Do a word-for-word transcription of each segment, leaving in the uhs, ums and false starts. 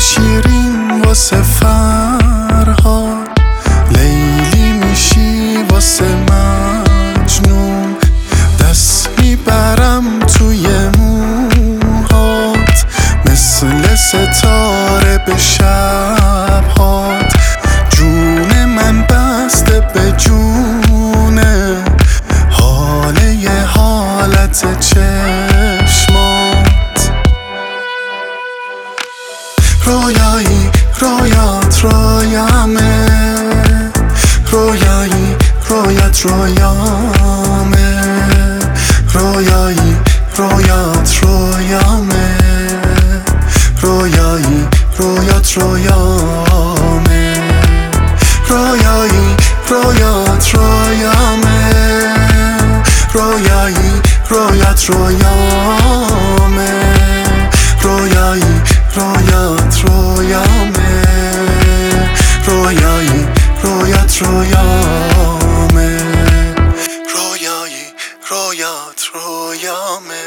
شیرین واسه فرهاد، لیلی میشی واسه مجنون، دست میبرم توی موهات مثل ستاره به شبهات، جون من بسته به جونه، حاله یه حالت چشمات، رویایی رویات رویامه، رویایی رویات رویامه، رویایی رویات رویامه، رویایی رویات رویامه، رویایی رویات رویامه، رویایی رویات رویامه، رویایی رویات رویامه، رویایی رویات رویامه، رویایی رویات رویامه.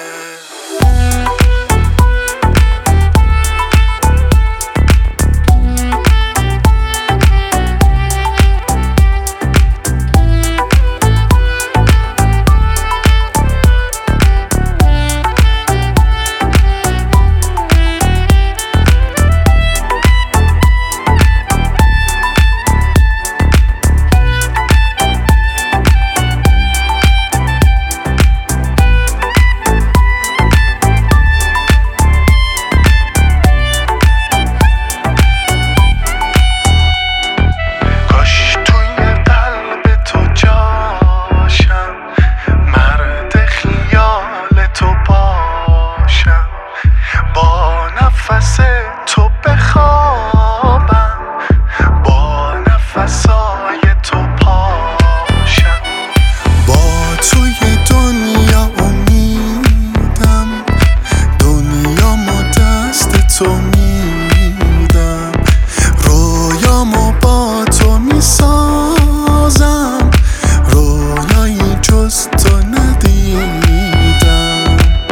نفس تو بخوابم، با نفسای تو پاشم، با توی دنیا امیدم، دنیامو دست تو میدم، رویامو با تو میسازم، رویایی جز تو ندیدم،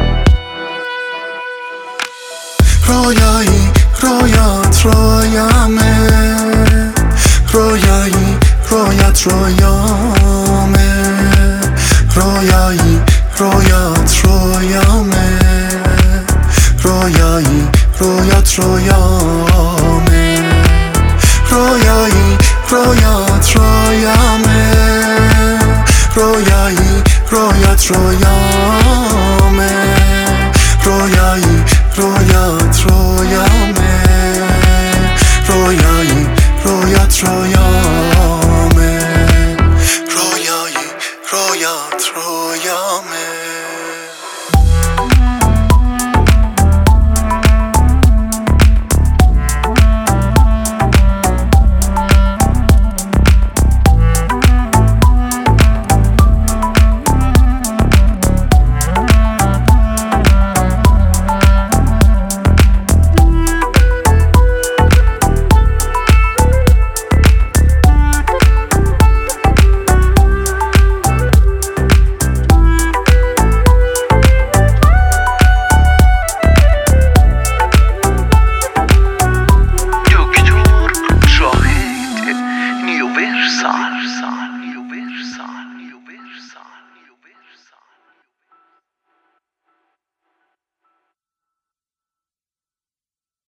رویایی رویات رویامه، رویایی رویات رویامه، رویایی رویات رویامه، رویایی رویات رویامه، رویایی رویات رویامه، رویایی رویات رویامه، رویایی رویات رویامه، رویایی رویات رویامه.